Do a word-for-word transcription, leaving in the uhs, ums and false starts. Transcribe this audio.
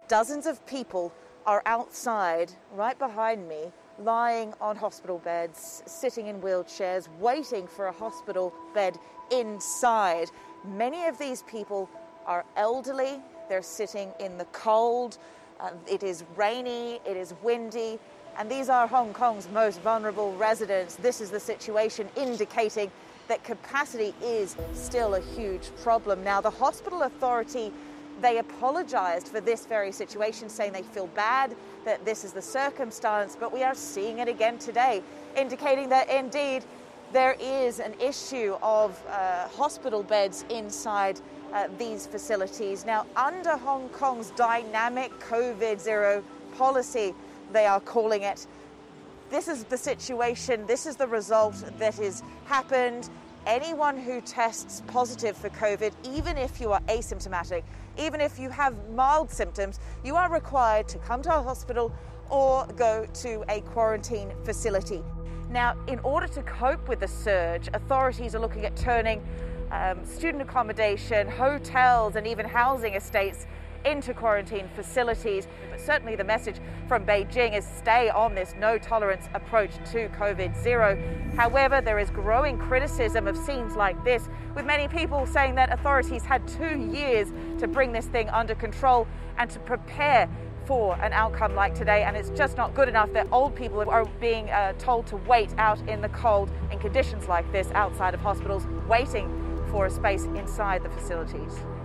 Dozens of people are outside, right behind me, lying on hospital beds, sitting in wheelchairs, waiting for a hospital bed inside. Many of these people are elderly. They're sitting in the cold. Uh, it is rainy, it is windy, and these are Hong Kong's most vulnerable residents. This is the situation, indicating that capacity is still a huge problem. Now, the hospital authority, they apologised for this very situation, saying they feel bad that this is the circumstance, but we are seeing it again today, indicating that indeed there is an issue of uh, hospital beds inside uh, these facilities. Now, under Hong Kong's dynamic COVID zero policy, they are calling it, this is the situation, this is the result that has happened. Anyone who tests positive for COVID, even if you are asymptomatic, even if you have mild symptoms, you are required to come to a hospital or go to a quarantine facility. Now, in order to cope with the surge, authorities are looking at turning um, student accommodation, hotels, and even housing estates into quarantine facilities. But certainly the message from Beijing is stay on this no-tolerance approach to COVID zero. However, there is growing criticism of scenes like this, with many people saying that authorities had two years to bring this thing under control and to prepare for an outcome like today, and it's just not good enough that old people are being uh, told to wait out in the cold in conditions like this outside of hospitals, waiting for a space inside the facilities.